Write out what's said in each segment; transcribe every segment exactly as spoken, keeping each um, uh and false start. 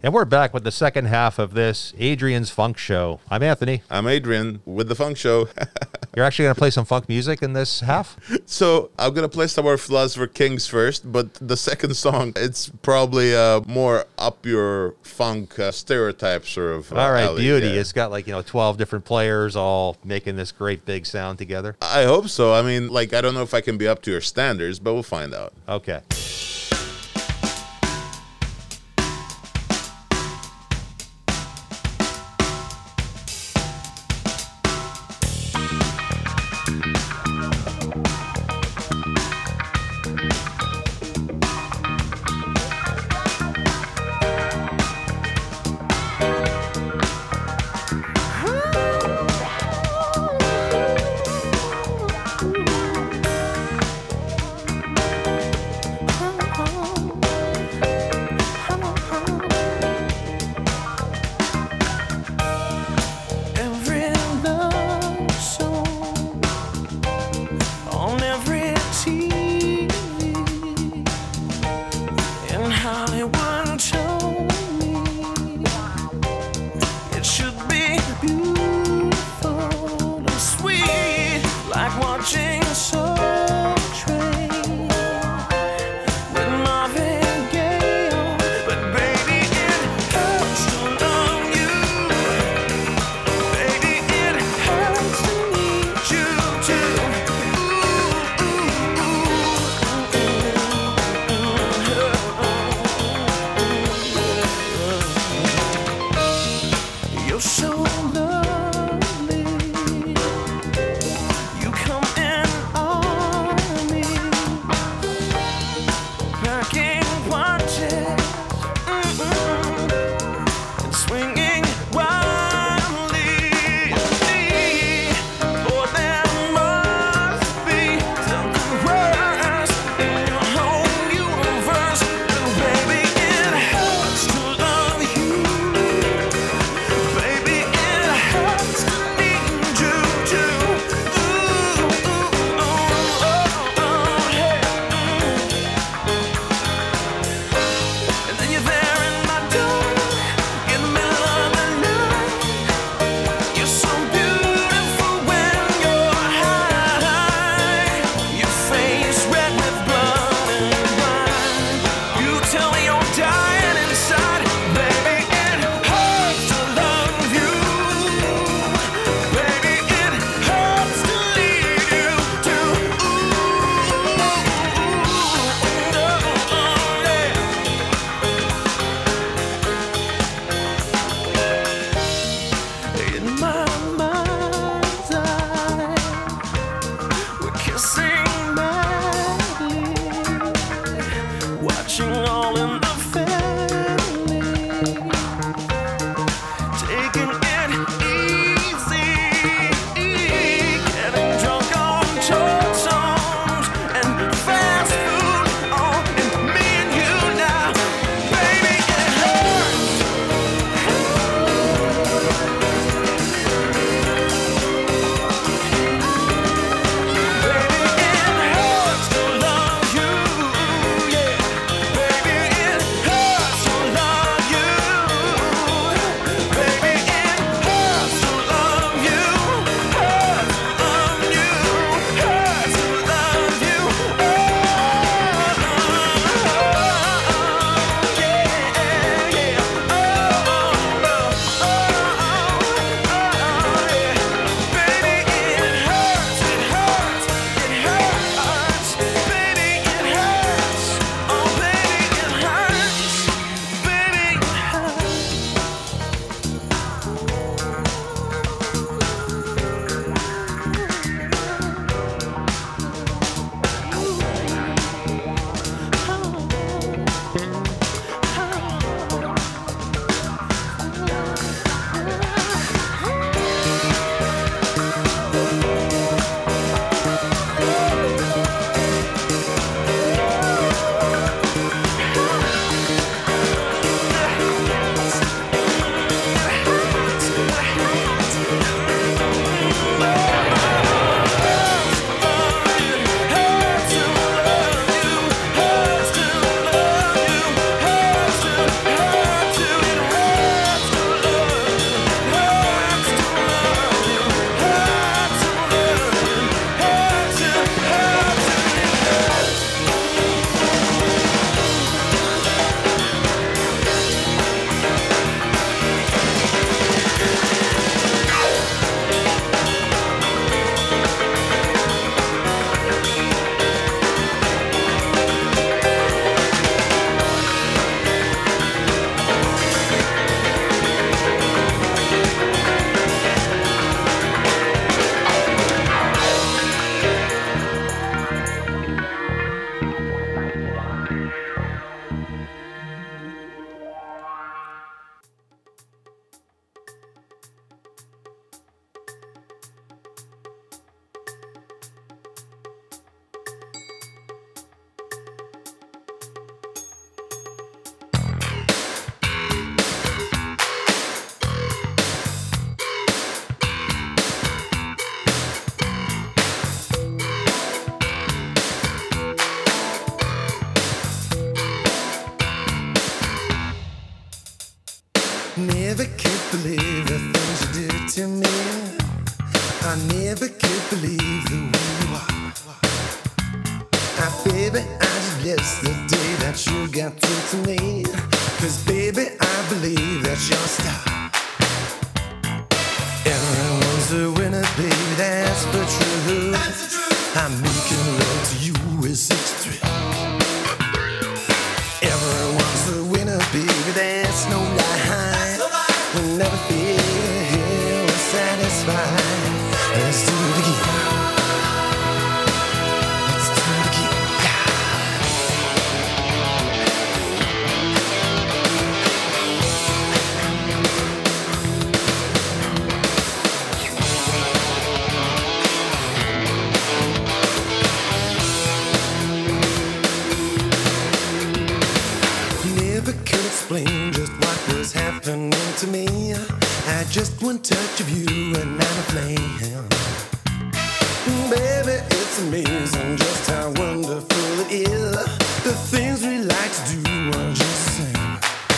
And we're back with the second half of this Adrian's Funk Show. I'm Anthony. I'm Adrian with the Funk Show. You're actually going to play some funk music in this half? So I'm going to play some more Philosopher Kings first, but the second song, it's probably uh, more up your funk uh, stereotype sort of. Uh, all right, alley. beauty. Yeah. It's got like, you know, twelve different players all making this great big sound together. I hope so. I mean, like, I don't know if I can be up to your standards, but we'll find out. Okay. Baby, it never could believe the things you did to me. I never could believe the way you are. Ah, baby, I just bless the day that you got through to me. Cause baby, I believe that you're a star. Everyone's a winner, baby, that's for true. That's the truth. I'm making love to you with such thrill. Everyone's a winner, baby, that's no lie. We'll never feel satisfied. Let's do it again. Let's do it again. Never could explain just what was happening to me. I just one touch of you and I'm a flame. Baby, it's amazing just how wonderful it is. The things we like to do are just the same.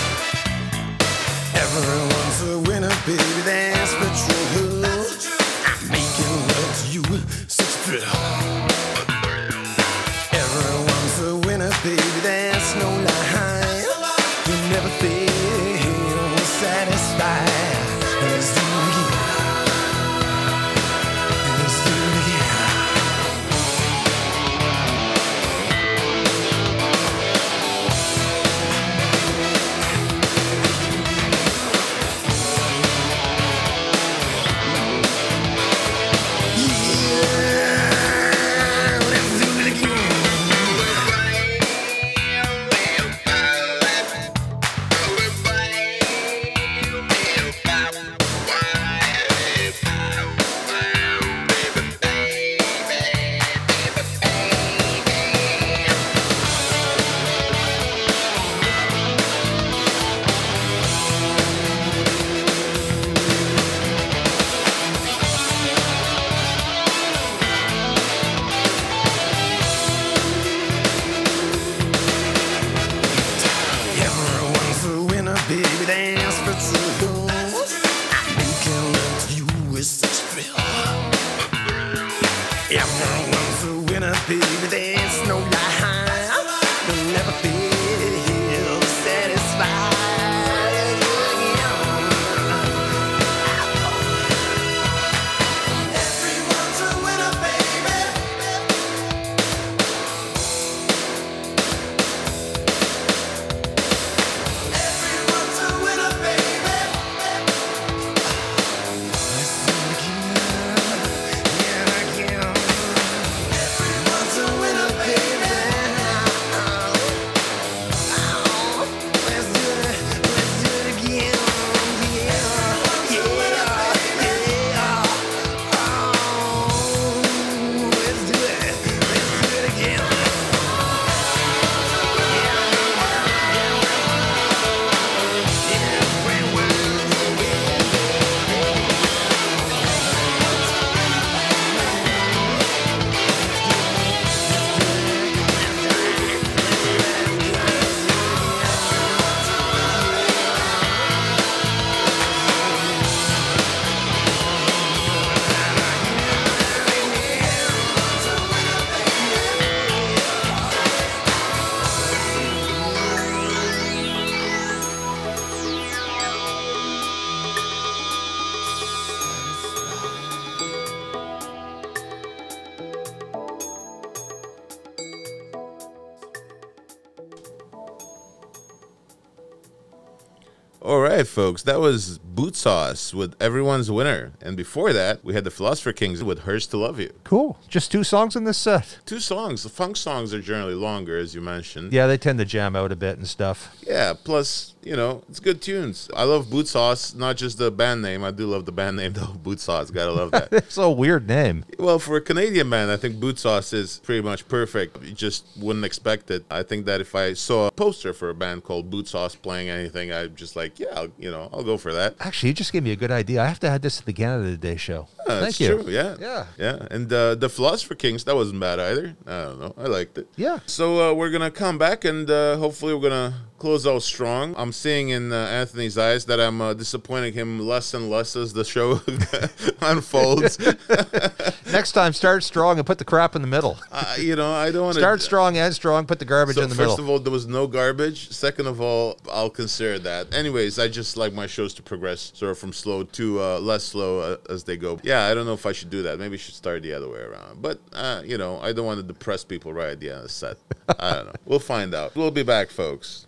Everyone's a winner, baby, that's for true. I'm making love to you, such a thrill. Everyone's a winner, baby, that's no lie. You never feel satisfied. Let's do it again. Let's do it again. Yeah, let's do it again. Everyone's a winner, baby, dance for two. I'm making love to you with such thrill. Everyone's a winner, baby, dance no lie. You'll never feel satisfied. Everyone's a winner, baby. Everyone's a winner, baby. Let's do it again. Yeah, again. Everyone's a winner, baby. Let's do it. Let's do it again. Yeah, yeah, yeah. Oh, let's do it. Let's do it again. All right, folks, that was Boot Sauce with Everyone's Winner. And before that, we had the Philosopher Kings with Hurts to Love You. Cool. Just two songs in this set. Two songs. The funk songs are generally longer, as you mentioned. Yeah, they tend to jam out a bit and stuff. Yeah, plus, you know, it's good tunes. I love Boot Sauce, not just the band name. I do love the band name, though. Boot Sauce, gotta love that. It's a weird name. Well, for a Canadian band, I think Boot Sauce is pretty much perfect. You just wouldn't expect it. I think that if I saw a poster for a band called Boot Sauce playing anything, I'd just like, yeah, I'll, you know, I'll go for that. Actually, you just gave me a good idea. I have to add this to the Canada Day show. that's Thank you. True. Yeah, Yeah. yeah. And uh, the Philosopher Kings, that wasn't bad either. I don't know, I liked it. Yeah. So uh, we're gonna come back, and uh, hopefully we're gonna close out strong. I'm seeing in uh, Anthony's eyes that I'm uh, disappointing him less and less as the show unfolds. Next time, start strong and put the crap in the middle. uh, you know, I don't want to Start strong and strong, put the garbage So in the first middle. of all, there was no garbage. Second of all, I'll consider that. Anyways, I just like my shows to progress, sort of from slow to uh, less slow uh, as they go. Yeah, I don't know if I should do that. Maybe I should start the other way around. But uh, you know, I don't want to depress people right at the end of the set. I don't know. We'll find out. We'll be back, folks.